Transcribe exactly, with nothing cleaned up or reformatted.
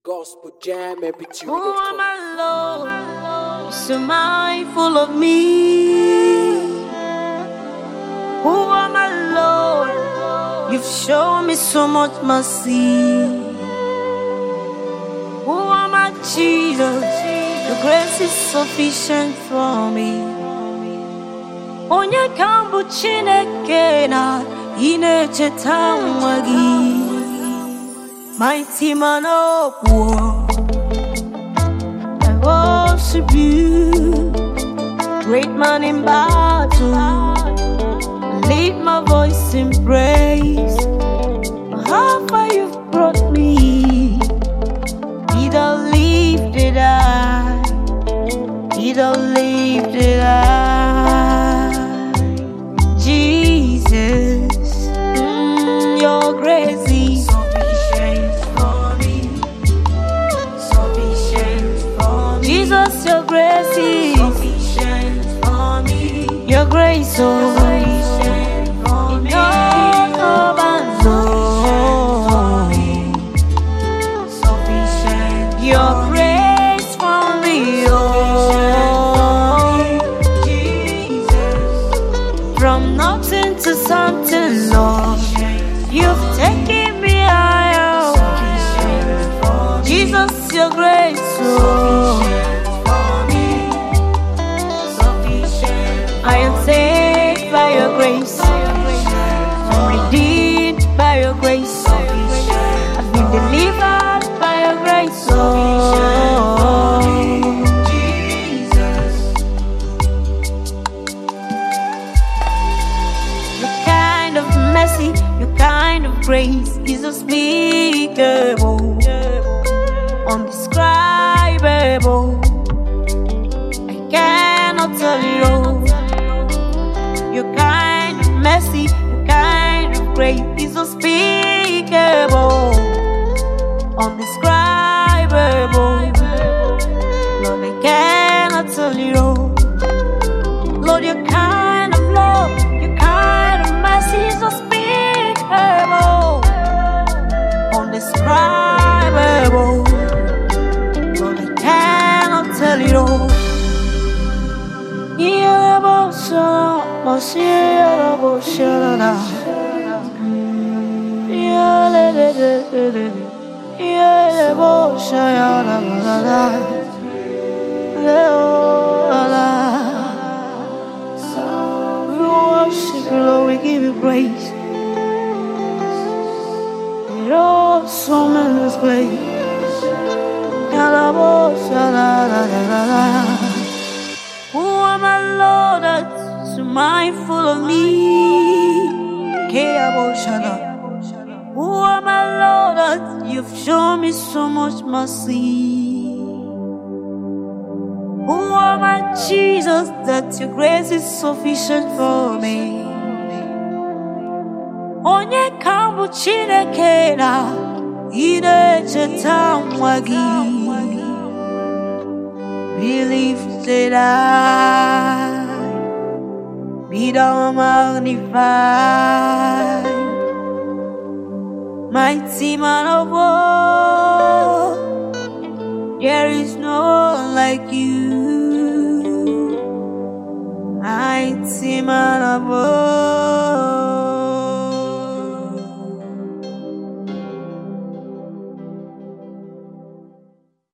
Gospel Jam M P three Who dot am com. I, Lord? So mindful of me. Who am I, Lord? You've shown me so much mercy. Who am I, Jesus? Your grace is sufficient for me. Onye kambu Chineke na inecheta nwagi. Mighty man of war, I worship you. Great man in battle, I lift my voice in praise. How far you've brought me, He don't lifted I, He don't lifted I. Jesus, mm, your grace is Jesus, your grace is sufficient for me. Your grace, oh, sufficient for me. Sufficient. Your grace for me, oh, Jesus. From nothing to something, Lord, you've taken me higher. Jesus, your grace, oh. I am saved by your grace. I'm redeemed by your grace. I've been delivered by your grace. Oh, Jesus. Your kind of mercy, your kind of grace is unspeakable, undescribable. I cannot tell you all. Your kind of mercy, your kind of grace is unspeakable, undescribable. Lord, I cannot tell you all. Lord, your kind of love, your kind of mercy is unspeakable, undescribable. Lord, I cannot tell you all. Yeah, Masiya Boshana, Yale, Yale Boshana, we worship you, Lord, we give you praise. You're awesome in this place. Yale Boshana. Who am I, Lord, that's so mindful of me? Who am I, Lord, that you've shown me so much mercy? Who am I, Jesus, that your grace is sufficient for me? Onye kambu Chineke na inecheta nwagi. Be lifted high, be thou magnified, mighty man of war. There is no one like you.